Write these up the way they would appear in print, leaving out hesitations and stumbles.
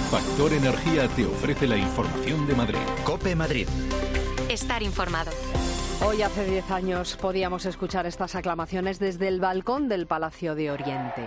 Factor Energía te ofrece la información de Madrid. COPE Madrid. Estar informado. Hoy hace 10 años podíamos escuchar estas aclamaciones desde el balcón del Palacio de Oriente.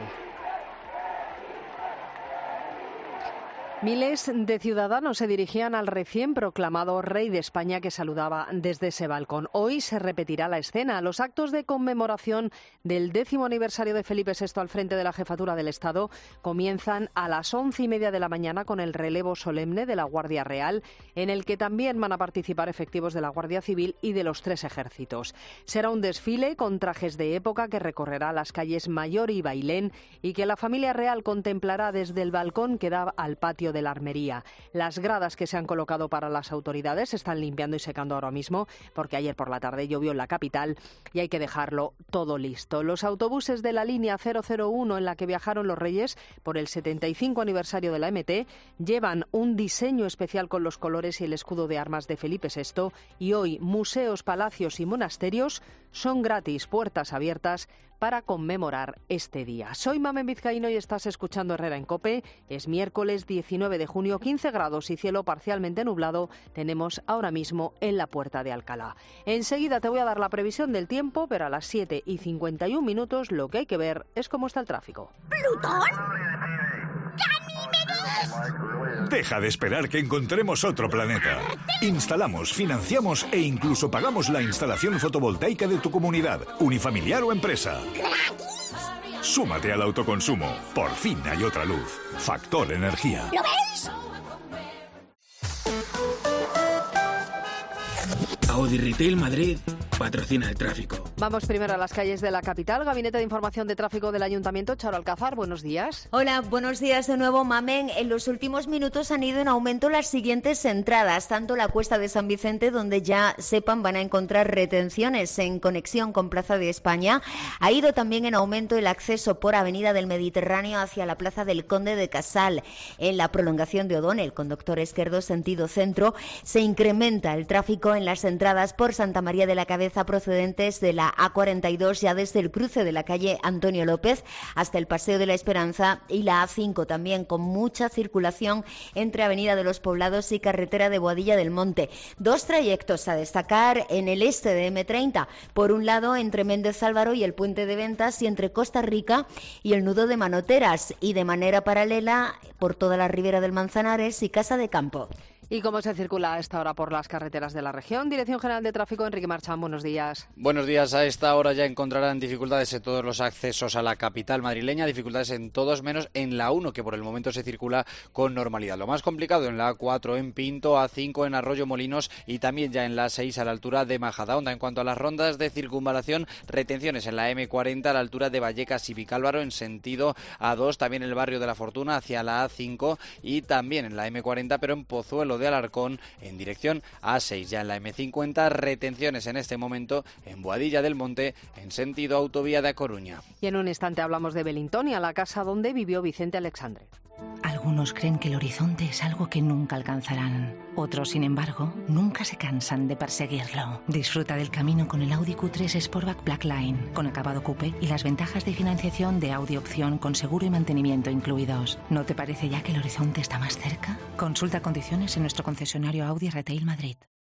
Miles de ciudadanos se dirigían al recién proclamado rey de España que saludaba desde ese balcón. Hoy se repetirá la escena. Los actos de conmemoración del 10º aniversario de Felipe VI al frente de la jefatura del Estado comienzan a las 11:30 de la mañana con el relevo solemne de la Guardia Real, en el que también van a participar efectivos de la Guardia Civil y de los 3 ejércitos. Será un desfile con trajes de época que recorrerá las calles Mayor y Bailén y que la familia real contemplará desde el balcón que da al patio de la Armería. Las gradas que se han colocado para las autoridades se están limpiando y secando ahora mismo porque ayer por la tarde llovió en la capital y hay que dejarlo todo listo. Los autobuses de la línea 001 en la que viajaron los reyes por el 75 aniversario de la MT llevan un diseño especial con los colores y el escudo de armas de Felipe VI y hoy museos, palacios y monasterios son gratis, puertas abiertas para conmemorar este día. Soy Mamen Vizcaíno y estás escuchando Herrera en COPE. Es miércoles 19 de junio, 15 grados y cielo parcialmente nublado tenemos ahora mismo en la Puerta de Alcalá. Enseguida te voy a dar la previsión del tiempo, pero a las 7:51 lo que hay que ver es cómo está el tráfico. ¿Plutón? ¡Ganímedes! Deja de esperar que encontremos otro planeta. Instalamos, financiamos e incluso pagamos la instalación fotovoltaica de tu comunidad, unifamiliar o empresa. ¿Gratis? Súmate al autoconsumo. Por fin hay otra luz. Factor Energía. ¿Lo veis? Audi Retail Madrid patrocina el tráfico. Vamos primero a las calles de la capital. Gabinete de Información de Tráfico del Ayuntamiento, Charo Alcázar, buenos días. Hola, buenos días de nuevo, Mamen. En los últimos minutos han ido en aumento las siguientes entradas, tanto la Cuesta de San Vicente, donde ya sepan van a encontrar retenciones en conexión con Plaza de España. Ha ido también en aumento el acceso por Avenida del Mediterráneo hacia la Plaza del Conde de Casal. En la prolongación de O'Donnell, con Doctor Esquerdo, sentido centro, se incrementa el tráfico en las entradas por Santa María de la Cabeza procedentes de la A42, ya desde el cruce de la calle Antonio López hasta el Paseo de la Esperanza, y la A5 también con mucha circulación entre Avenida de los Poblados y Carretera de Boadilla del Monte. 2 trayectos a destacar en el este de M30, por un lado entre Méndez Álvaro y el Puente de Ventas y entre Costa Rica y el nudo de Manoteras, y de manera paralela por toda la ribera del Manzanares y Casa de Campo. ¿Y cómo se circula a esta hora por las carreteras de la región? Dirección General de Tráfico, Enrique Marchán, buenos días. Buenos días. A esta hora ya encontrarán dificultades en todos los accesos a la capital madrileña, dificultades en todos menos en la 1, que por el momento se circula con normalidad. Lo más complicado en la A4 en Pinto, A5 en Arroyo Molinos y también ya en la 6 a la altura de Majadahonda. En cuanto a las rondas de circunvalación, retenciones en la M40 a la altura de Vallecas y Vicálvaro en sentido A2, también en el barrio de la Fortuna hacia la A5 y también en la M40, pero en Pozuelo de Alarcón en dirección A6. Ya en la M50, retenciones en este momento en Boadilla del Monte en sentido autovía de A Coruña. Y en un instante hablamos de Belintonia, la casa donde vivió Vicente Alexandre. Algunos creen que el horizonte es algo que nunca alcanzarán. Otros, sin embargo, nunca se cansan de perseguirlo. Disfruta del camino con el Audi Q3 Sportback Blackline, con acabado coupé y las ventajas de financiación de Audi Opción con seguro y mantenimiento incluidos. ¿No te parece ya que el horizonte está más cerca? Consulta condiciones en nuestro concesionario Audi Retail Madrid.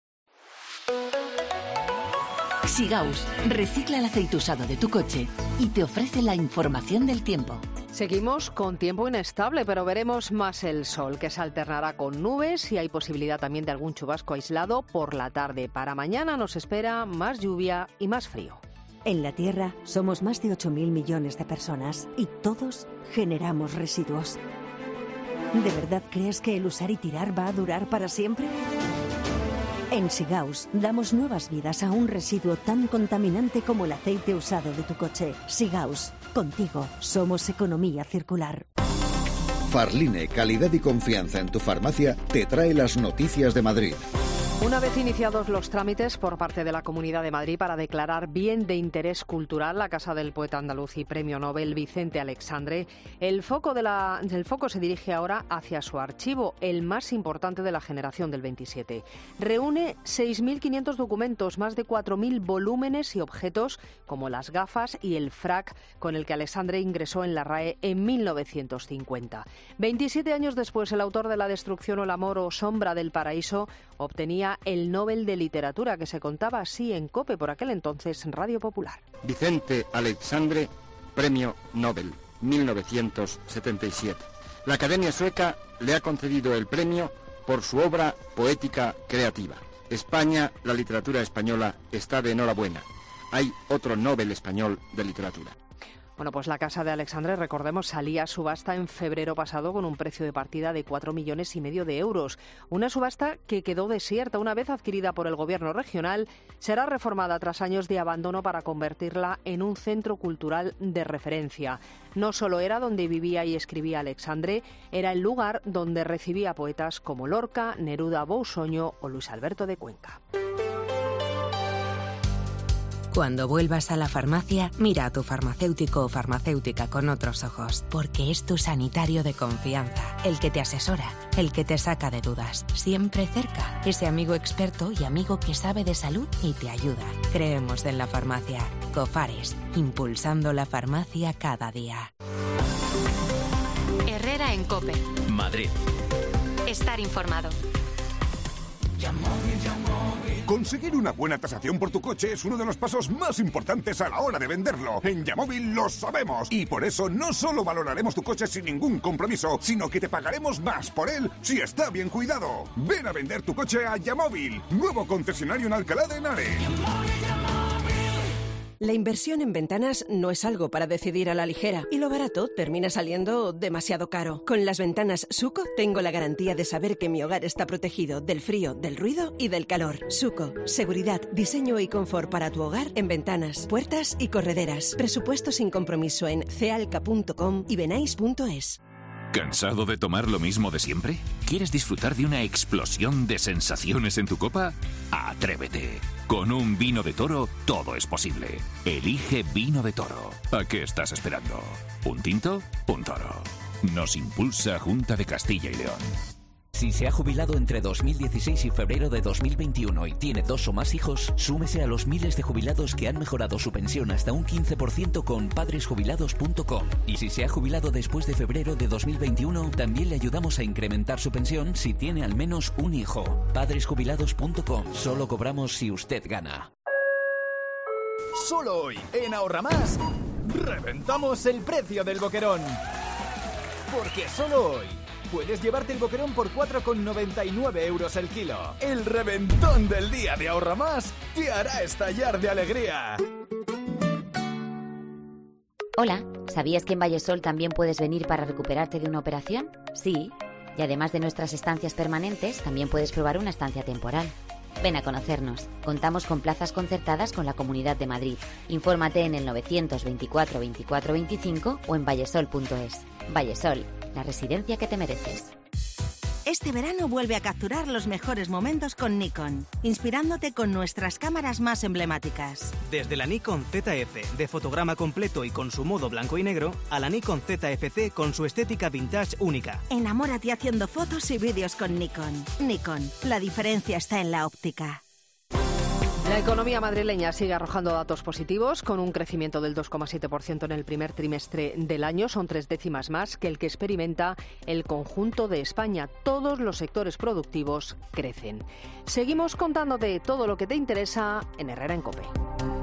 Sigaus recicla el aceite usado de tu coche y te ofrece la información del tiempo. Seguimos con tiempo inestable, pero veremos más el sol, que se alternará con nubes y hay posibilidad también de algún chubasco aislado por la tarde. Para mañana nos espera más lluvia y más frío. En la Tierra somos más de 8.000 millones de personas y todos generamos residuos. ¿De verdad crees que el usar y tirar va a durar para siempre? En Sigaus damos nuevas vidas a un residuo tan contaminante como el aceite usado de tu coche. Sigaus, contigo somos economía circular. Farline, calidad y confianza en tu farmacia, te trae las noticias de Madrid. Una vez iniciados los trámites por parte de la Comunidad de Madrid para declarar bien de interés cultural la Casa del Poeta Andaluz y Premio Nobel Vicente Aleixandre, el foco se dirige ahora hacia su archivo, el más importante de la generación del 27. Reúne 6.500 documentos, más de 4.000 volúmenes y objetos como las gafas y el frac con el que Aleixandre ingresó en la RAE en 1950. 27 años después, el autor de La destrucción o el amor o Sombra del paraíso obtenía el Nobel de Literatura, que se contaba así en COPE, por aquel entonces Radio Popular. Vicente Aleixandre, Premio Nobel, 1977. La Academia Sueca le ha concedido el premio por su obra poética creativa. España, la literatura española, está de enhorabuena. Hay otro Nobel español de literatura. Bueno, pues la Casa de Aleixandre, recordemos, salía a subasta en febrero pasado con un precio de partida de 4,5 millones de euros. Una subasta que quedó desierta. Una vez adquirida por el Gobierno regional, será reformada tras años de abandono para convertirla en un centro cultural de referencia. No solo era donde vivía y escribía Aleixandre, era el lugar donde recibía poetas como Lorca, Neruda, Bousoño o Luis Alberto de Cuenca. Cuando vuelvas a la farmacia, mira a tu farmacéutico o farmacéutica con otros ojos, porque es tu sanitario de confianza, el que te asesora, el que te saca de dudas, siempre cerca, ese amigo experto y amigo que sabe de salud y te ayuda. Creemos en la farmacia. Cofares, impulsando la farmacia cada día. Herrera en COPE. Madrid. Estar informado. Conseguir una buena tasación por tu coche es uno de los pasos más importantes a la hora de venderlo. En Yamóvil lo sabemos y por eso no solo valoraremos tu coche sin ningún compromiso, sino que te pagaremos más por él si está bien cuidado. Ven a vender tu coche a Yamóvil, nuevo concesionario en Alcalá de Henares. La inversión en ventanas no es algo para decidir a la ligera y lo barato termina saliendo demasiado caro. Con las ventanas Suco tengo la garantía de saber que mi hogar está protegido del frío, del ruido y del calor. Suco, seguridad, diseño y confort para tu hogar en ventanas, puertas y correderas. Presupuesto sin compromiso en cealca.com y benais.es. ¿Cansado de tomar lo mismo de siempre? ¿Quieres disfrutar de una explosión de sensaciones en tu copa? ¡Atrévete! Con un vino de Toro todo es posible. Elige Vino de Toro. ¿A qué estás esperando? ¿Un tinto? Un toro. Nos impulsa Junta de Castilla y León. Si se ha jubilado entre 2016 y febrero de 2021 y tiene 2 o más hijos, súmese a los miles de jubilados que han mejorado su pensión hasta un 15% con padresjubilados.com. Y si se ha jubilado después de febrero de 2021, también le ayudamos a incrementar su pensión si tiene al menos un hijo. Padresjubilados.com. Solo cobramos si usted gana. Solo hoy, en Ahorra Más, reventamos el precio del boquerón. Porque solo hoy puedes llevarte el boquerón por 4,99 euros el kilo. El reventón del día de Ahorra Más te hará estallar de alegría. Hola, ¿sabías que en Vallesol también puedes venir para recuperarte de una operación? Sí, y además de nuestras estancias permanentes, también puedes probar una estancia temporal. Ven a conocernos. Contamos con plazas concertadas con la Comunidad de Madrid. Infórmate en el 924 24 25 o en vallesol.es. Vallesol, la residencia que te mereces. Este verano vuelve a capturar los mejores momentos con Nikon, inspirándote con nuestras cámaras más emblemáticas. Desde la Nikon ZF de fotograma completo y con su modo blanco y negro, a la Nikon ZFC con su estética vintage única. Enamórate haciendo fotos y vídeos con Nikon. Nikon, la diferencia está en la óptica. La economía madrileña sigue arrojando datos positivos, con un crecimiento del 2,7% en el primer trimestre del año. Son 3 décimas más que el que experimenta el conjunto de España. Todos los sectores productivos crecen. Seguimos contándote todo lo que te interesa en Herrera en COPE.